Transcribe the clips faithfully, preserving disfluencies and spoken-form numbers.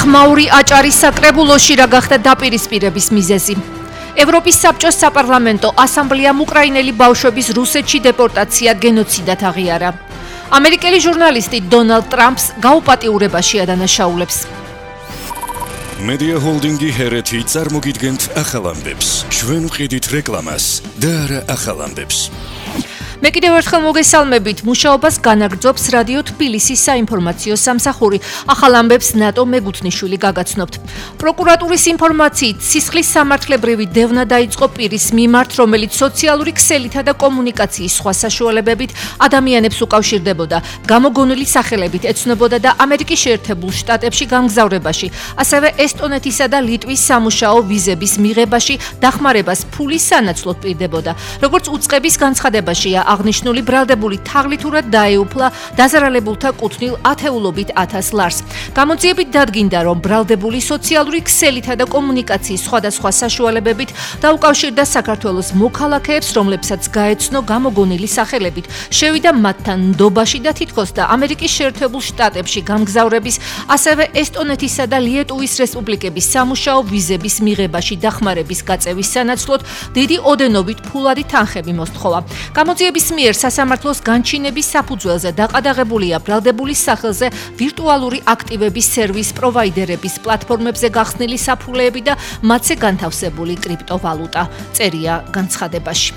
ხმაური აჭარის საკრებულოში რა გახდა დაპირისპირების მიზეზი. ევროპის საბჭოს საპარლამენტო ასამბლეამ უკრაინელი ბავშვების რუსეთში დეპორტაცია გენოციდად აღიარა. ამერიკელი ჟურნალისტი დონალდ ტრამპს გაუპატიურებაში ადანაშაულებს. Media Holdingi ჰერეთი წარმოგიდგენთ ახალ ამბებს. ჩვენ ვყიდით რეკლამას და არა ახალ ამბებს. მე კიდევ ერთხელ მოგესალმებით. მუშაობას განაგრძობს რადიო თბილისის საინფორმაციო სამსახური. ახალ ამბებს ნატო მეგუთნიშვილი გაგაცნობთ. პროკურატურის ინფორმაციით სისხლის სამართლებრივი დევნა დაიწყო პირის მიმართ, რომელიც სოციალური ქსელითა და კომუნიკაციის სხვა საშუალებებით ადამიანებს უკავშირდებოდა. გამოგონილი სახელებით ეცნობოდა და ამერიკის შეერთებულ შტატებში გამგზავრებაში, ასევე ესტონეთისა და ლიტვის სამუშაო ვიზების მიღებაში დახმარებას ფულის სანაცვლოდ პირდებოდა. როგორც უწყების განცხადებაშია აღნიშნული ბრალდებული თაღლითურად დაეუფლა დაზარალებულთა კუთვნილ ათეულობით ათას ლარს. გამოძიებით დადგინდა, რომ ბრალდებული სოციალური ქსელითა და კომუნიკაციის სხვადასხვა საშუალებებით დაუკავშირდა საქართველოს მოქალაქეებს, რომლებსაც გაეცნო გამოგონილი სახელებით, შევიდა მათთან ნდობაში და თითქოს და ამერიკის შეერთებულ შტატებში გამგზავრების, ასევე ესტონეთისა და ლიეტუვის რესპუბლიკების სამუშაო ვიზების მიღებაში დახმარების გაწევის სანაცვლოდ დიდი ოდენობით ფულადი თანხები მოსთხოვა. გამოძიების მიერ სასამართლოს განჩინების საფუძველზე დაყადაღებულია ბრალდებულის სახელზე ვირტუალური აქტივების სერვის პროვაიდერების პლატფორმებზე გახსნილი საფულეები და მათზე განთავსებული კრიპტოვალუტა. წერია განცხადებაში.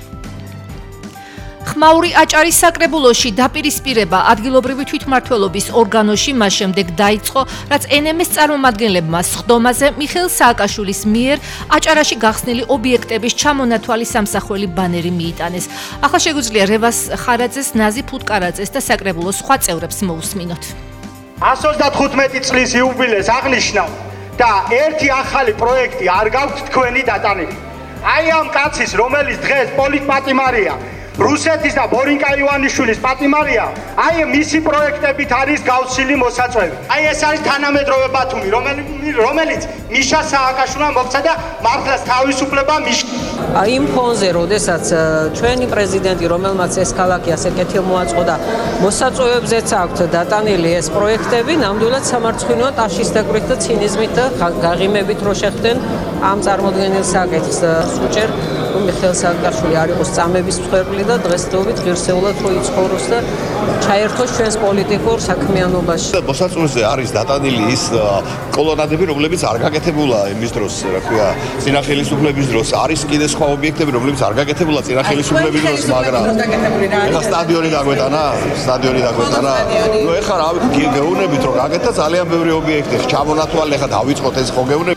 ხმაური აჭარის საკრებულოში დაპირისპირება ადგილობრივი თვითმმართველობის ორგანოში მას შემდეგ დაიწყო, რაც εν ემ ეს წარმომადგენლებმა სხდომაზე მიხეილ სააკაშვილის მიერ აჭარაში გახსნილი ობიექტების ჩამონათვალი სამსახველი ბანერი მიიტანეს. ახლა შეგვიძლია რევას ხარაძეს, ნაზი ფუტკარაძეს და საკრებულოს სხვა წევრებს მოусმინოთ. εκατს ოცდათხუთმეტი წლის იუბილეს აღნიშნავ და ერთი ახალი პროექტი არ გაქვთ თქვენი დატანილი. აი ამ კაცის, რომელიც დღეს პოლიტპატიმარია, რუსეთის და ბორინკა ივანიშვილის პატიმარია, აი მისი პროექტებით არის გავსილი მოსაწვევი. აი ეს არის თანამედროვე ბათუმი, რომელიც მიშა სააკაშვილმა მოქცა და მართლაც თავისუფლება მიშა. იმ ფონზე, როდესაც ჩვენი პრეზიდენტი, რომელმაც ეს ქალაქი ასე კეთილმოაწყო და მოსაწვევებზეც აქვთ დატანილი ეს პროექტები, ნამდვილად სამარცხვინოა ტაშისდაკვირით და ცინიზმით და გაღიმებით რო შეხვდნენ ამ წარმოდგენილ საკითხს. სუჭერ რომ მიხეილ სააკაშვილი არ იყოს წამების მსხვერპლი და დღესდღეობით ღირსეულად რო იცხოვროს და ჩაერთოს ჩვენს პოლიტიკურ საქმიანობაში. მოსაწვევზე არის დატანილი ის კოლონადები, რომლებიც არ გაკეთებულა იმის დროს, რა ქვია, წინა ხელისუფლების დროს. არის კიდე სხვა ობიექტები, რომლებიც არ გაკეთებულა წინა ხელისუფლების დროს, მაგრამ ეხლა სტადიონი დაგვეტანა, სტადიონი დაგვეტანა. ნუ ეხლა რა გეუბნებით რომ გაკეთა ძალიან ბევრი ობიექტი, ჩამონათვალე ეხლა დავიწყოთ ეს ხო გეუბნებით.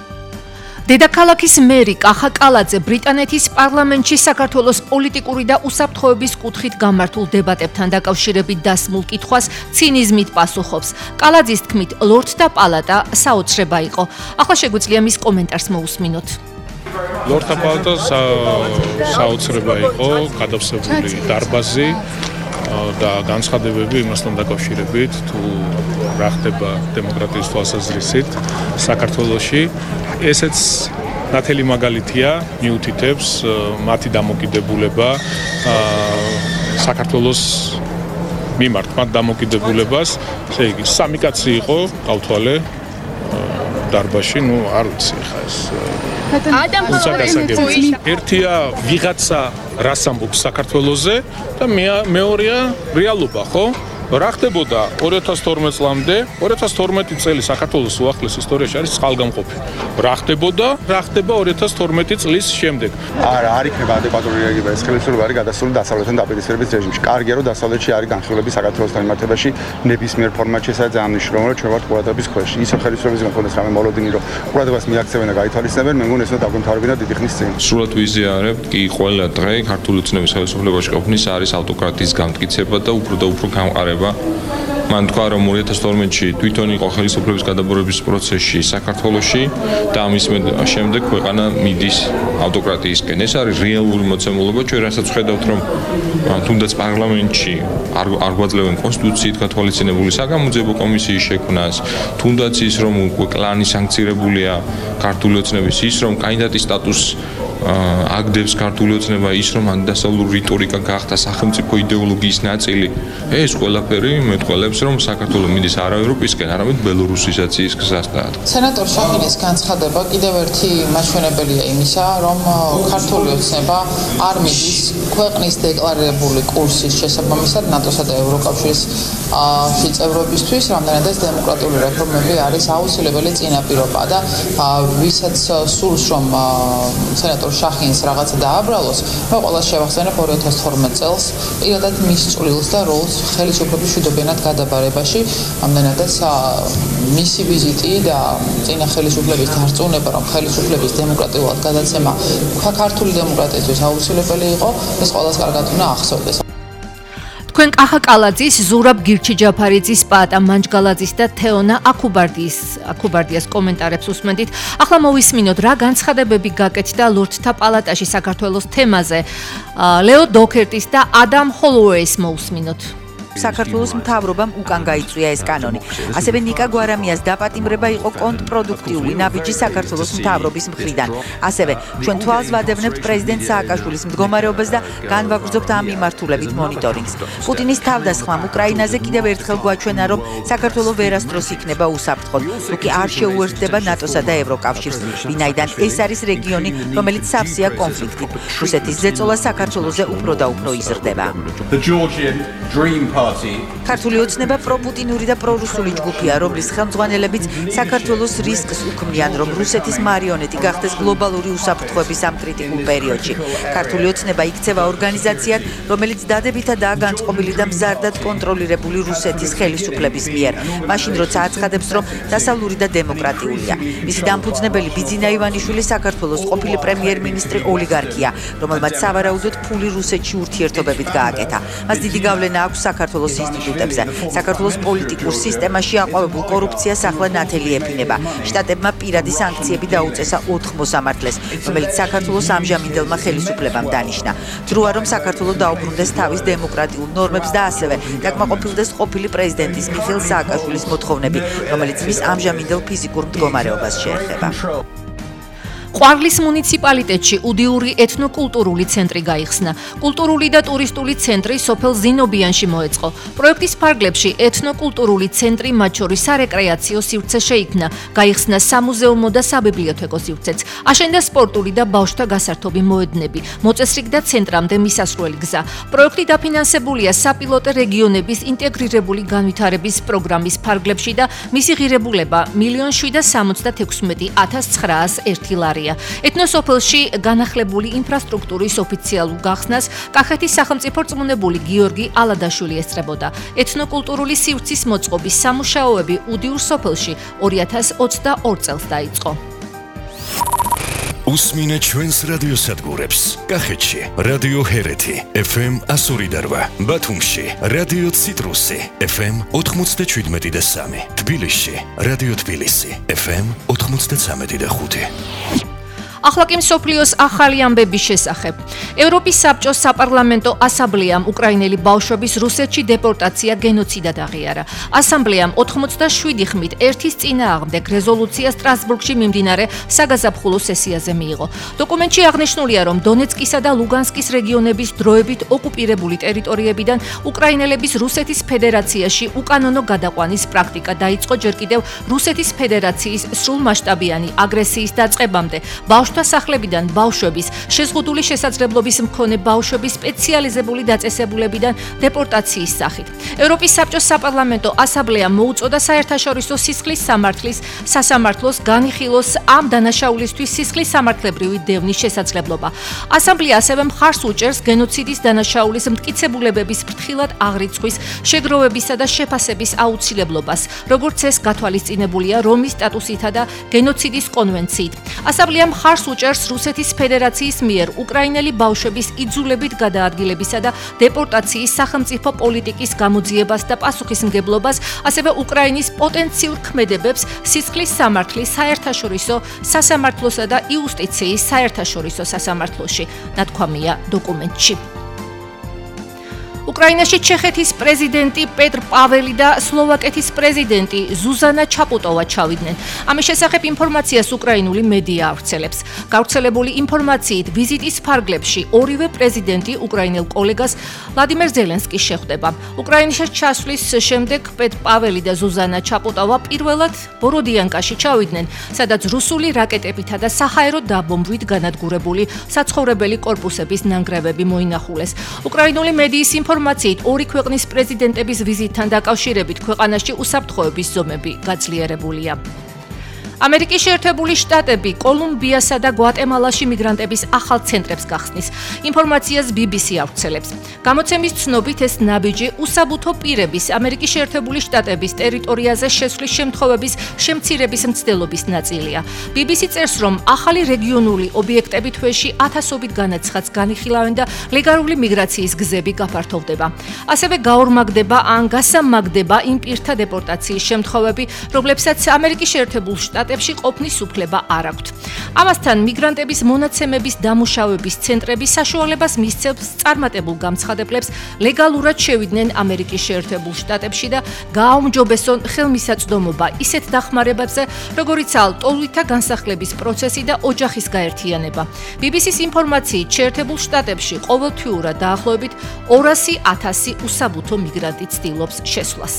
დედაქალაქის მერი კახა კალაძე ბრიტანეთის პარლამენტში საქართველოს პოლიტიკური და უსაფრთხოების კუთხით გამართულ დებატებთან დაკავშირებით დასმულ კითხვას ცინიზმით პასუხობს. კალაძის თქმით, ლორდთა პალატა საოცრება იყო. ახლა შეგვიძლია მის კომენტარს მოусმინოთ. ლორდთა პალატა საოცრება იყო, გადავსებული დარბაზი და განცხადებები იმასთან დაკავშირებით, თუ რა ხდება დემოკრატიის თვალსაზრისით საქართველოში. ესეც ნათელი მაგალითია, მიუთითებს მათი დამოკიდებულება საქართველოს მიმართ, მათ დამოკიდებულებას. ესე იგი, სამი კაცი იყო, გავთვალე დარბაზში, ნუ არ ვიცი ხა ეს. ერთია ვიღაცა რას ამბობს საქართველოზე და მეორეა რეალობა, ხო? რა ხდებოდა ორი ათას თორმეტ წლამდე, ორი ათას თორმეტი წელი საქართველოს უახლეს ისტორიაში არის წყალგამყოფი. რა ხდებოდა, რა ხდება ორი ათას თორმეტი წლის შემდეგ. არა, არ იქნება ადეკვატური რეაგება, ეს ხელისუფლება არის გადასული დასავლეთთან დაპირისპირების რეჟიმში. კარგია, რომ დასავლეთში არის განხილვები საქართველოსთან მიმართებაში ნებისმიერ ფორმატში, სადაც ძალიან მნიშვნელოვანია, რომ ჩვენ ვართ ყურადღების ქვეშ. ისო ხელისუფლების მქონდეს რამე მოლოდინი, რომ ყურადღებას მიაქცევენ და გაითვალისწინებენ, მე მგონი ეს უნდა დაგვემთავრებინა დიდი ხნის წინ. სრულად ვიზიარებთ კი ყველა დღე ქართული ოცნების ხელისუფლებაში ყოფნის არის ავტოკრატიის გამტკიცება და უფრო და უფრო გამყარება. მან თქვა, რომ ორი ათას თორმეტში თვითონ იყო ხელისუფლების გადაბურების პროცესში საქართველოში და ამის შემდეგ ქვეყანა მიდის ავტოკრატიისკენ. ეს არის რეალური მოცემულობა, ჩვენ რასაც ხედავთ, რომ თუნდაც პარლამენტში არ არ გვაძლევენ კონსტიტუციით გათვალისწინებული საგამოძიებო კომისიის შექმნას, თუნდაც ის, რომ უკვე კლანი სანქცირებულია ქართული ოცნების, ის, რომ კანდიდატის სტატუსს აგდებს ქართული ოცნება ის, რომ ანდასავლური რიტორიკა გახდა სახელმწიფო იდეოლოგიის ნაწილი. ეს ყველაფერი მეტყველებს, რომ საქართველოს მიდის არა ევროპისკენ, არამედ ბელორუსისაციის გზას დაადგა. სენატორ შაჰინის განცხადება კიდევ ერთი მაჩვენებელია იმისა, რომ ქართული ოცნება არ მიდის ქვეყნის დეკლარირებული კურსის შესაბამისად ნატოსა და ევროკავშირის შეწევრობისთვის, რამდენადაც დემოკრატიული რეფორმები არის აუცილებელი წინაპირობა და ვისაც სურს რომ სენატორ შაჰინს რაღაცა დააბრალოს, მე ყველას შევახსენებ ორი ათას თორმეტ წელს, პირადად მის წვლილს და როლს ხელისუფლების მშვიდობიანად გადაბარებაში, რამდენადაც მისი ვიზიტი და წინა ხელისუფლების დარწმუნება, რომ ხელისუფლების დემოკრატიულად გადაცემა ქართული დემოკრატიისთვის აუცილებელი იყო, ეს ყველას კარგად უნდა ახსოვდეს. თქვენ კახა კალაძის, ზურაბ გირჩიჯაფარიძის, პაატა მანჯგალაძის და თეონა აკუბარდიის აკუბარდიას კომენტარებს უსმენდით. ახლა მოვისმინოთ რა განცხადებები გაკეთდა ლორდთა პალატაში საქართველოს თემაზე. ლეო დოქერტის და ადამ ჰოლოუეის მოვისმინოთ. საქართველოს მთავრობამ უკან გაიწვია ეს კანონი. ასევე ნიკა გვარამიას დაპატიმრება იყო კონტრპროდუქტიული ნაბიჯი საქართველოს მთავრობის მხრიდან. ასევე ჩვენ თვალს ვადევნებთ პრეზიდენტ სააკაშვილის მდგომარეობას და განვაგრძობთ ამ მიმართულებით მონიტორინგს. პუტინის თავდასხმამ უკრაინაზე კიდევ ერთხელ გვაჩვენა, რომ საქართველოს ვერასდროს იქნება უსაფრთხოდ, თუ კი არ შეუერთდება ნატოსა და ევროკავშირს, ვინაიდან ეს არის რეგიონი, რომელიც სავსეა კონფლიქტით. რუსეთის ზეწოლა საქართველოზე უფრო და უფრო იზრდება. ქართული ოცნება პროპუტინური და პრორუსული ჯგუფია, რომლის ხელმძღვანელებიც საქართველოს რისკს უქმნიან, რომ რუსეთის მარიონეტი გახდეს გლობალური უსაფრთხოების ამ კრიტიკულ პერიოდში. ქართული ოცნება იქცევა ორგანიზაციად, რომელიც დადებითადაა განწყობილი და მზარდად კონტროლირებული რუსეთის ხელისუფლების მიერ, მაშინ როცა აცხადებს, რომ დასავლური და დემოკრატიულია. მისი დამფუძნებელი ბიძინა ივანიშვილი საქართველოს ყოფილი პრემიერ-მინისტრი ოლიგარქია, რომელმაც სავარაუდოდ ფული რუსეთში ურთიერთობებით გააკეთა. მას დიდი გავლენა აქვს საქართველოს ინსტიტუტებზე. საქართველოს პოლიტიკურ სისტემაში აყვავებულ კორუფციას ახლა ნათელი ეფინება. შტატებმა პირადი სანქციები დაუწესა ოთხ მოსამართლეს, რომელიც საქართველოს ამჟამინდელმა ხელისუფლებამ დანიშნა. დროა რომ საქართველოს დაუბრუნდეს თავის დემოკრატიულ ნორმებს და ასევე დაკმაყოფილდეს ყოფილი პრეზიდენტის მიხეილ სააკაშვილის მოთხოვნები, რომელიც მის ამჟამინდელ ფიზიკურ მდგომარეობას შეეხება. ყვარლის მუნიციპალიტეტში უდიური ეთნოკულტურული ცენტრი გაიხსნა. კულტურული და ტურისტული ცენტრი სოფელ ზინობიანში მოეწყო. პროექტის ფარგლებში ეთნოკულტურული ცენტრი, მათ შორის სარეკრეაციო სივრცე შეიქმნა, გაიხსნა სამუზეუმო და საბიბლიოთეკო სივრცეც, აშენდა სპორტული და ბავშვთა გასართობი მოედნები, მოწესრიგდა ცენტრამდე მისასვლელი გზა. პროექტი დაფინანსებულია საპილოტო რეგიონების ინტეგრირებული განვითარების პროგრამის ფარგლებში და მისი ღირებულება მილიონ შვიდსათ სამოცდაექვსმეტი ათას ცხრაას ერთი ლარი. ეთნოსოფელში განახლებული ინფრასტრუქტურის ოფიციალურ გახსნას კახეთის სახელმწიფო რწმუნებული გიორგი ალადაშვილი ესწრებოდა. ეთნოკულტურული სივრცის მოწყობის სამუშაოები უდიურ სოფელში ორი ათას ოცდაორი წელს დაიწყო. უსმინე ჩვენს რადიოსადგურებს. კახეთში რადიო ჰერეთი ეფ ემ ასორი და რვა, ბათუმში რადიო ციტრუსი ეფ ემ ოთხმოცდაშვიდმეტი და სამი, თბილისში რადიო თბილისი ეფ ემ ოთხმოცდაცამეტი და ხუთი. ახლა კი მსოფლიოს ახალი ამბების შესახებ. ევროპის საბჭოს საპარლამენტო ასამბლეამ უკრაინელი ბავშვების რუსეთში დეპორტაცია გენოციდად აღიარა. ასამბლეამ ოთხმოცდაშვიდი ხმით ერთის წინააღმდეგ რეზოლუცია სტრასბურგში მიმდინარე საგაზაფხულო სესიაზე მიიღო. დოკუმენტში აღნიშნულია, რომ დონეცკისა და ლუგანსკის რეგიონების დროებით ოკუპირებული ტერიტორიებიდან უკრაინელების რუსეთის ფედერაციაში უკანონო გადაყვანის პრაქტიკა დაიწყო ჯერ კიდევ რუსეთის ფედერაციის სრულმასშტაბიანი აგრესიის დაწყებამდე. დასახლებიდან ბავშვების, შეზღუდული შესაძლებლობის მქონე ბავშვების სპეციალიზებული დაწესებულებიდან დეპორტაციის სახით. ევროპის საბჭოს საპარლამენტო ასამბლეამ მოუწოდა საერთაშორისო სისხლის სამართლის სასამართლოს განიხილოს ამ დანაშაულისთვის სისხლის სამართლებრივი დევნის შესაძლებლობა. ასამბლეა ასევე მხარს უჭერს გენოციდის დანაშაულის მტკიცებულებების ფრთხილად აღრიცხვის, შეგროვებისა და შეფასების აუცილებლობას, როგორც ეს გათვალისწინებულია რომის სტატუსითა და გენოციდის კონვენციით. ასამბლეა მხარს უჭერს რუსეთის ფედერაციის მიერ უკრაინელი ბავშვების იძულებით გადაადგილებისა და დეპორტაციის სახელმწიფო პოლიტიკის გამოძიებას და პასუხისმგებლობას, ასევე უკრაინის პოტენციურ ქმედებებს სისხლის სამართლის საერთაშორისო სასამართლოსა და იუსტიციის საერთაშორისო სასამართლოში, ნათქვამია დოკუმენტში. უკრაინაში ჩეხეთის პრეზიდენტი პეტრ პაველი და სლოვაკეთის პრეზიდენტი ზუზანა ჩაპუტოვა ჩავიდნენ. ამის შესახებ ინფორმაციას უკრაინული მედია ავრცელებს. გავრცელებული ინფორმაციით, ვიზიტის ფარგლებში ორივე პრეზიდენტი უკრაინელ კოლეგას ვლადიმერ ზელენსკის შეხვდება. უკრაინაში ჩასვლის შემდეგ პეტრ პაველი და ზუზანა ჩაპუტოვა პირველად ბოროდიანკაში ჩავიდნენ, სადაც რუსული რაკეტებითა და საჰაერო დაბომბვით განადგურებული საცხოვრებელი კორპუსების ნანგრევები მოინახულეს. უკრაინული მედიის ინფორმაციით, ორი ქვეყნის პრეზიდენტების ვიზიტთან დაკავშირებით ქვეყანაში უსაფრთხოების ზომები გაძლიერებულია. ამერიკის შეერთებული შტატები კოლუმბიასა და გვატემალაში მიგრანტების ახალ ცენტრებს გახსნის. ინფორმაციას ბი ბი სი ავრცელებს. გამოცემის ცნობით ეს ნაბიჯი უსაბუთო პირების ამერიკის შეერთებული შტატების ტერიტორიაზე შესვლის შემთხვევების შემცირების მცდელობის ნაწილია. ბი ბი სი წერს, რომ ახალი რეგიონული ობიექტები თვეში ათასობით განაცხადს განიხილავენ და ლეგალური მიგრაციის გზები გაფართოვდება. ასევე გაორმაგდება ან გასამაგდება იმ პირთა დეპორტაციის შემთხვევები, რომლებსაც ამერიკის შეერთებულ შტატებში ყოფნის უფლება არ აქვთ. ამასთან მიგრანტების მონაცემების დამუშავების ცენტრები საშუალებას მისცემს წარმატებულ გამცხადებლებს ლეგალურად შევიდნენ ამერიკის შეერთებულ შტატებში და გააუმჯობესონ ხელმისაწვდომობა ისეთ დახმარებებზე, როგორიცაა ტოლვითა განსახლების პროცესი და ოჯახის გაერთიანება. ბი ბი სის ინფორმაციით, შეერთებულ შტატებში ყოველთვიურად დაახლოებით ორასი ათასი უსაბუთო მიგრანტი ცდილობს შესვლას.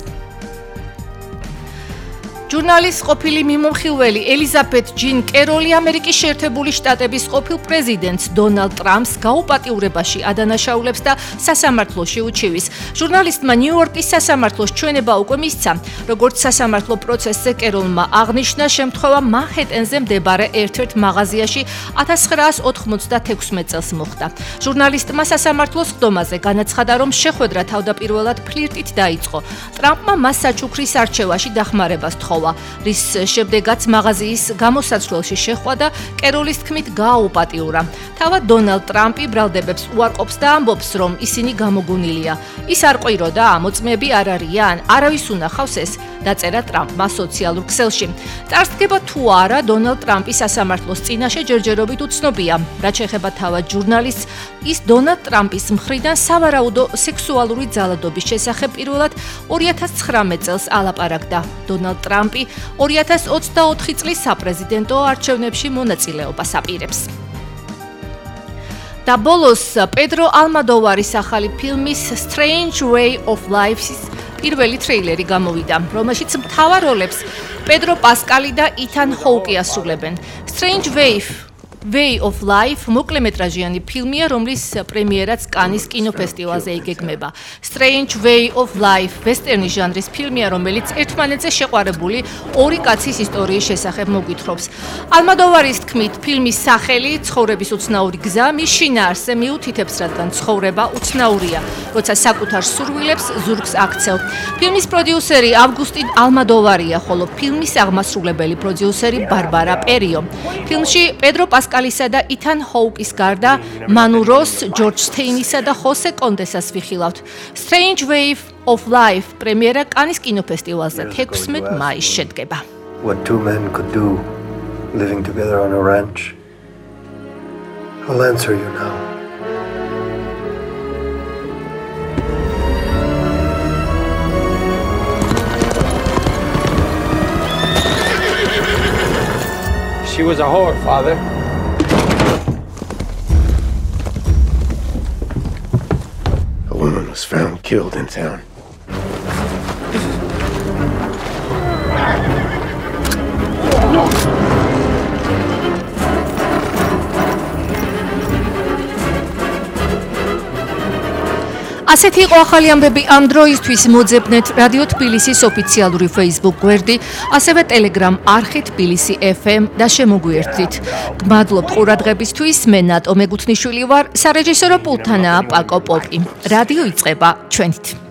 ჟურნალის ყოფილი მიმოხილველი ელიზაბეთ ჯინ კეროლი ამერიკის შეერთებული შტატების ყოფილ პრეზიდენტს დონალდ ტრამპს გაუპატიურებაში ადანაშაულებს და სასამართლოში უჩივის. ჟურნალისტმა ნიუ-იორკის სასამართლოს ჩვენება უკვე მისცა. როგორც სასამართლო პროცესზე კეროლმა აღნიშნა, შემთხვევა მანჰეტენზე მდებარე ერთ-ერთ მაღაზიაში ათას ცხრაას ოთხმოცდათექვსმეტ წელს მოხდა. ჟურნალისტმა სასამართლოს ხდომაზე განაცხადა, რომ შეხვედრა თავდაპირველად ფლირტით დაიწყო. ტრამპმა მას საჩუქრის არჩევაში დახმარებას თხოვა. რის შემდეგაც მაღაზიის გამოსაცვლელში შეხვდა და კეროლის თქმით გააუპატიურა. თავად დონალდ ტრამპი ბრალდებებს უარყოფს და ამბობს, რომ ისინი გამოგონილია. ის არ ყვიროდა, მოწმეები არ არიან, არავის უნახავს ეს, დაწერა ტრამპმა სოციალურ ქსელში. წარსდგება თუ არა, დონალდ ტრამპის სასამართლოს წინაშე ჯერჯერობით უცნობია. რაც შეეხება თავად ჟურნალისტს, ის დონალდ ტრამპის მხრიდან სავარაუდო სექსუალური ძალადობის შესახებ პირველად ორი ათას ცხრამეტ წელს ალაპარაკდა. დონალდ ტრამპი ორი ათას ოცდაოთხი წლის საპრეზიდენტო არჩევნებში მონაწილეობას აპირებს. და ბოლოს პედრო ალმოდოვარის ახალი ფილმის Strange Way of Life-ის პირველი ტრეილერი გამოვიდა, რომელშიც მთავარ როლებს პედრო პასკალი და ითან ჰოუკი ასრულებენ. Strange Way Way of Life მოკლემეტრაჟიანი ფილმია, რომლის პრემიერაც კანის კინოფესტივალზე იგეგმება. Strange Way of Life ვესტერნის ჟანრის ფილმია, რომელიც ერთმანეთზე შეყვარებული ორი კაცის ისტორიის შესახებ მოგვითხრობს. ალმოდოვარის თქმით, ფილმის სახელი ცხოვრების უცნაური გზა მის შინაარსზე მიუთითებს, რადგან ცხოვრება უცნაურია, როცა საკუთარ სურვილებს ზურგს აქცევ. ფილმის პროდიუსერი ავგუსტინ ალმოდოვარია, ხოლო ფილმის აღმასრულებელი პროდიუსერი ბარბარა პერიო. ფილმში პედრო პასკალი კალისა და ითან ჰოუკის გარდა მანუ როს, ჯორჯ სტეინისა და ხოსე კონდესას ვიხილავთ. Strange Way of Life პრემიერა კანის კინოფესტივალზე თექვსმეტ მაისს შედგება. What two men could do living together on a ranch. I'll answer you now. She was a whore, Father. A woman was found killed in town. ასეთი იყო ახალი ამბები ამ დროისთვის. მოძებნეთ რადიო თბილისის ოფიციალური Facebook გვერდი, ასევე Telegram არხი თბილისი ეფ ემ და შემოგვიერთდით. გმადლობთ ყურადღებისთვის. მე ნატო მეგუთნიშვილი ვარ, სარეჟისორო პულტთანაა პაკო პოპი. რადიო იწყება ჩვენით.